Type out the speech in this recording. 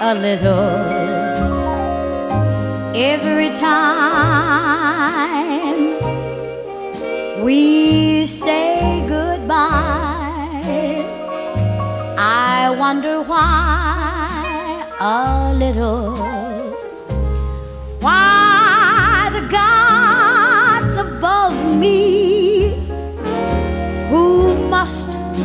a little every time we say goodbye. I wonder why a little